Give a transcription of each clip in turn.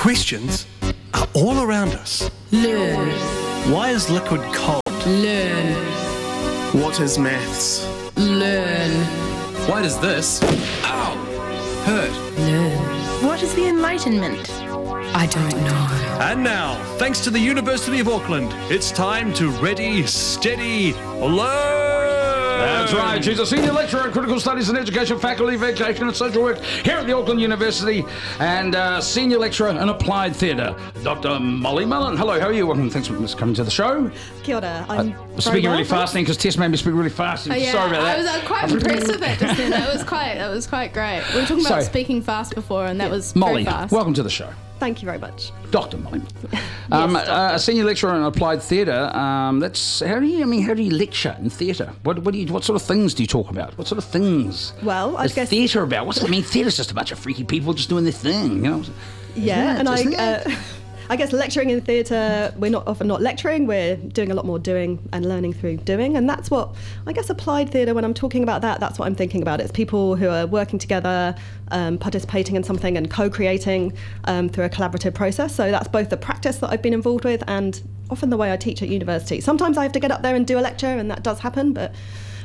Questions are all around us. Learn. Why is liquid cold? Learn. What is maths? Learn. Why does this, ow, hurt? Learn. What is the Enlightenment? I don't know. And now, thanks to the University of Auckland, it's time to ready, steady, learn! That's right. She's a senior lecturer in critical studies and education, faculty of education and social work here at the Auckland University, and senior lecturer in applied theatre, Dr. Molly Mullen. Hello, how are you? Welcome. Thanks for coming to the show. Kia ora. I'm Speaking really fast then, because Tess made me speak really fast. Oh, yeah. Sorry about that. I was quite impressed with it just then. That was quite great. We were talking about speaking fast before, and that was Molly, very fast. welcome to the show. Thank you very much. Dr. Molly. A senior lecturer in applied theatre. That's how do you lecture in theatre? What sort of things do you talk about? What sort of things? Well, I is guess theatre about? What's it mean? Theatre's just a bunch of freaky people just doing their thing, you know? Yeah, and Isn't it? I guess lecturing in theatre, we're not often not lecturing, we're doing a lot more doing and learning through doing, and that's what, I guess applied theatre, when I'm talking about that, that's what I'm thinking about. It's people who are working together, participating in something and co-creating through a collaborative process. So that's both the practice that I've been involved with and often the way I teach at university. Sometimes I have to get up there and do a lecture, and that does happen, but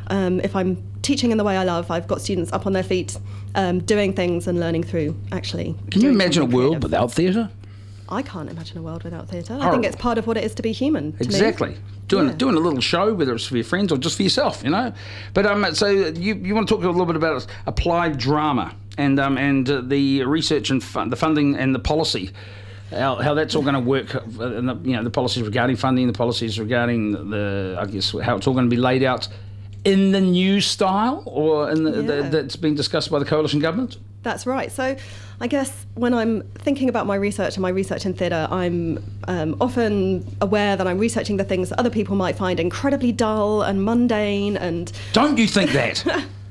if I'm teaching in the way I love, I've got students up on their feet doing things and learning through actually. Can you imagine a something world creative. without theatre? I can't imagine a world without theatre. I Horrible. think it's part of what it is to be human. To Exactly. Me. Doing Yeah. a little show, whether it's for your friends or just for yourself, you know. But so you want to talk a little bit about applied drama and the research and the funding and the policy, how that's all going to work, and the policies regarding funding, the policies regarding how it's all going to be laid out in the new style or in that's being discussed by the coalition government. That's right. So I guess when I'm thinking about my research and my research in theatre, I'm often aware that I'm researching the things that other people might find incredibly dull and mundane and... Don't you think that?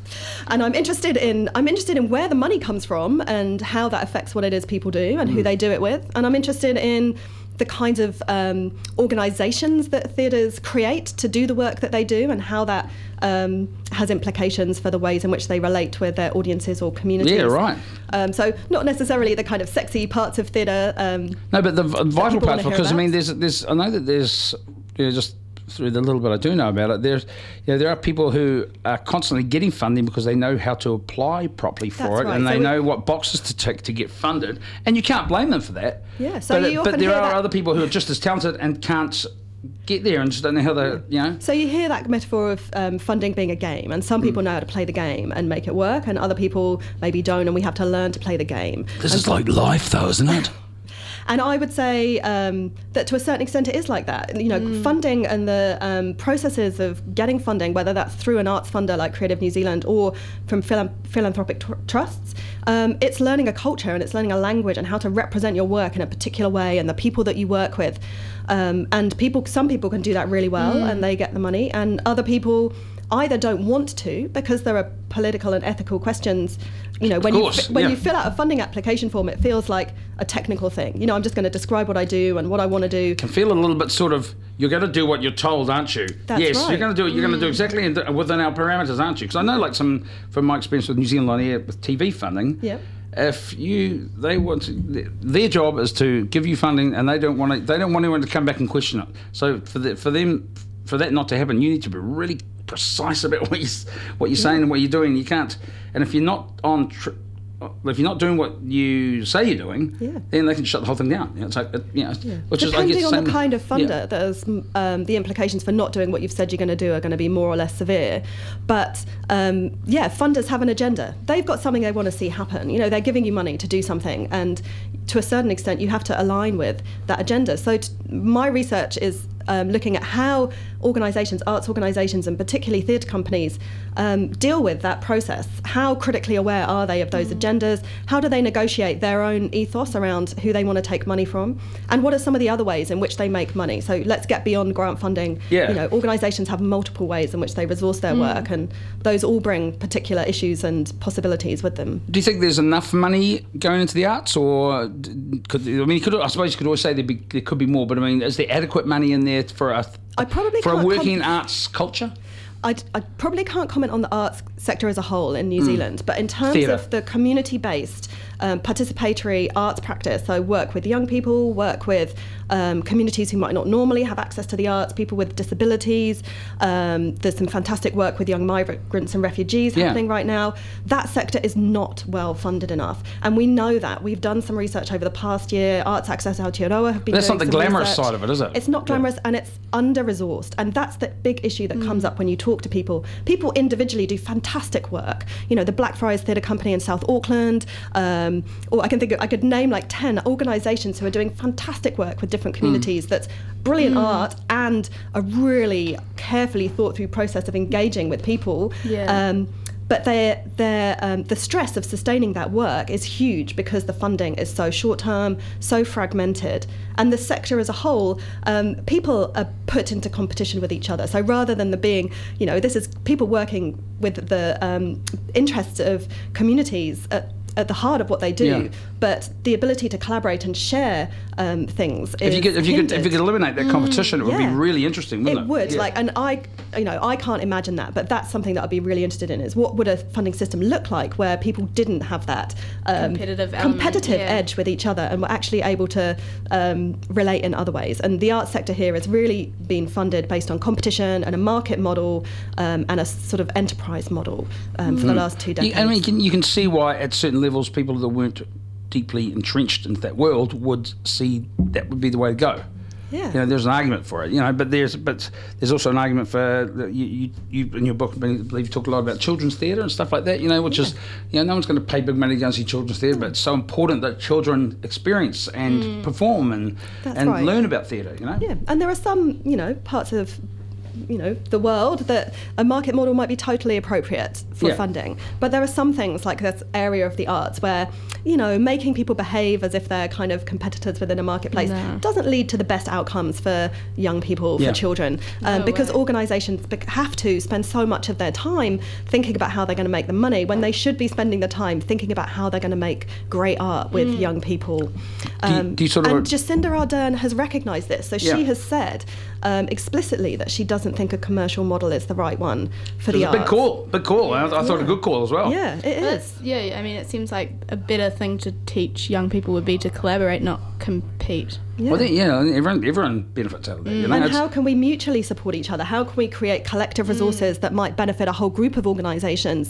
And I'm interested in where the money comes from and how that affects what it is people do and who they do it with. And I'm interested in the kinds of organisations that theatres create to do the work that they do and how that has implications for the ways in which they relate with their audiences or communities. Yeah, right. So not necessarily the kind of sexy parts of theatre. No, but the vital people parts, wanna hear because I mean, about. there's I know that there's just through the little bit I do know about it, there are people who are constantly getting funding because they know how to apply properly for That's it, right. and So they we- know what boxes to tick to get funded, and you can't blame them for that. Yeah, so you but often there hear are that- other people who are just as talented and can't get there and just don't know how to, you know. So you hear that metaphor of funding being a game, and some people know how to play the game and make it work, and other people maybe don't, and we have to learn to play the game. This And is so- like life, though, isn't it? And I would say that to a certain extent it is like that. You know, funding and the processes of getting funding, whether that's through an arts funder like Creative New Zealand or from philanthropic trusts, it's learning a culture and it's learning a language and how to represent your work in a particular way and the people that you work with. And some people can do that really well and they get the money, and other people either don't want to because there are political and ethical questions. You know, when you fill out a funding application form, it feels like a technical thing. You know, I'm just going to describe what I do and what I want to do. Can feel a little bit sort of, you're going to do what you're told, aren't you? That's yes, right. you're going to do it. You're going to do exactly within our parameters, aren't you? Because I know, like from my experience with New Zealand On Air with TV funding, Yeah. if they want to, their job is to give you funding, and they don't want anyone to come back and question it. So for that not to happen, you need to be really precise about what you're saying and what you're doing. You can't, and if you're not if you're not doing what you say you're doing, then they can shut the whole thing down. You know, it's like, which is, I guess, Depending on same, the kind of funder, there's the implications for not doing what you've said you're going to do are going to be more or less severe. But funders have an agenda. They've got something they want to see happen. You know, they're giving you money to do something, and to a certain extent, you have to align with that agenda. So my research is looking at how arts organisations and particularly theatre companies deal with that process. How critically aware are they of those agendas? How do they negotiate their own ethos around who they want to take money from? And what are some of the other ways in which they make money? So let's get beyond grant funding. Yeah. You know, organisations have multiple ways in which they resource their work, and those all bring particular issues and possibilities with them. Do you think there's enough money going into the arts, or I suppose you could always say there could be more, but I mean, is there adequate money in there for a I probably for a can't working arts culture? I probably can't comment on the arts sector as a whole in New Zealand, but in terms Theatre. of the community-based participatory arts practice, so work with young people, work with communities who might not normally have access to the arts, people with disabilities. There's some fantastic work with young migrants and refugees happening right now. That sector is not well funded enough, and we know that. We've done some research over the past year. Arts Access Aotearoa have been That's doing not the some glamorous research. side of it, is it? It's not glamorous, and it's under-resourced, and that's the big issue that comes up when you talk to people. People individually do fantastic work. You know, the Blackfriars Theatre Company in South Auckland, or I could name like 10 organisations who are doing fantastic work with different communities. That's brilliant art and a really carefully thought through process of engaging with people. But the stress of sustaining that work is huge because the funding is so short-term, so fragmented. And the sector as a whole, people are put into competition with each other. So rather than the being, this is people working with the interests of communities at the heart of what they do, but the ability to collaborate and share things. If you could eliminate that competition, it would be really interesting, wouldn't it? It would. And I can't imagine that, but that's something that I'd be really interested in. Is what would a funding system look like where people didn't have that competitive edge with each other and were actually able to relate in other ways. And the arts sector here has really been funded based on competition and a market model and a sort of enterprise model for the last 2 decades. You can see why at certain levels people that weren't deeply entrenched into that world would see that would be the way to go. Yeah. There's an argument for it, but there's also an argument for you in your book. I believe you talk a lot about children's theatre and stuff like that. Which is no one's going to pay big money to go and see children's theatre, but it's so important that children experience and perform and learn about theatre. Yeah, and there are some parts of the world that a market model might be totally appropriate for funding, but there are some things like this area of the arts where making people behave as if they're kind of competitors within a marketplace doesn't lead to the best outcomes for young people, for children, because organisations have to spend so much of their time thinking about how they're going to make the money when they should be spending the time thinking about how they're going to make great art with young people. Do you sort of and Jacinda Ardern has recognised this, so she has said explicitly that she doesn't think a commercial model is the right one for the arts. Big call. I thought a good call as well. Yeah, it is. I mean, it seems like a better thing to teach young people would be to collaborate, not compete. Yeah. Well, everyone benefits out of that. And how can we mutually support each other? How can we create collective resources that might benefit a whole group of organisations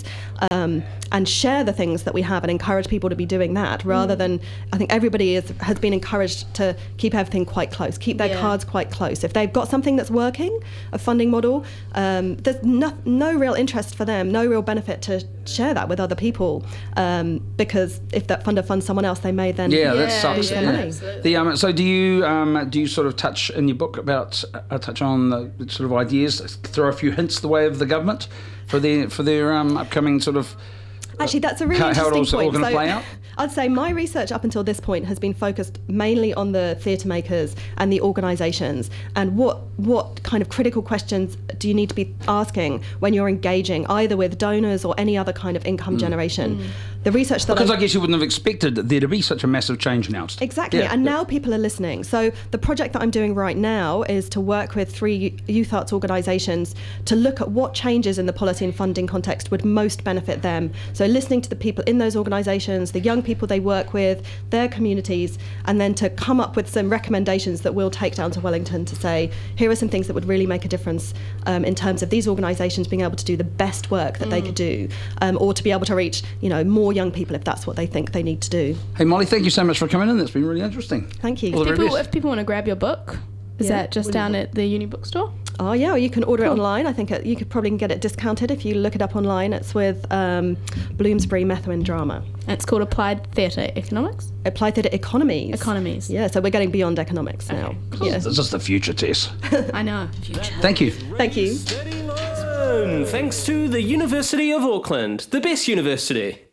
and share the things that we have and encourage people to be doing that rather than, I think everybody has been encouraged to keep everything quite close, keep their cards quite close. If they've got something that's working, a funding model, there's no real interest for them, no real benefit to share that with other people because if that funder funds someone else, they may then that sucks. lose their money. So do you sort of touch in your book about touch on the sort of ideas, throw a few hints the way of the government for their upcoming sort of actually that's a really how interesting it all's all point. going to play out? I'd say my research up until this point has been focused mainly on the theatre makers and the organisations and what kind of critical questions do you need to be asking when you're engaging either with donors or any other kind of income generation. The research that because I guess you wouldn't have expected there to be such a massive change announced. Exactly, and now people are listening. So the project that I'm doing right now is to work with 3 youth arts organisations to look at what changes in the policy and funding context would most benefit them. So listening to the people in those organisations, the young people they work with, their communities, and then to come up with some recommendations that we'll take down to Wellington to say, here are some things that would really make a difference in terms of these organisations being able to do the best work that they could do, or to be able to reach more young people if that's what they think they need to do. Hey Molly, thank you so much for coming in. That's been really interesting. Thank you. If people want to grab your book, is that just down at the uni bookstore? Oh yeah, or you can order it online. I think you could probably get it discounted if you look it up online. It's with Bloomsbury Methuen Drama. It's called Applied Theatre Economics? Applied Theatre Economies. Economies. Yeah, so we're getting beyond economics now. Cool. Yeah. It's just the future, Tess. I know. Future. Thank you. Thank you. Thanks to the University of Auckland, the best university.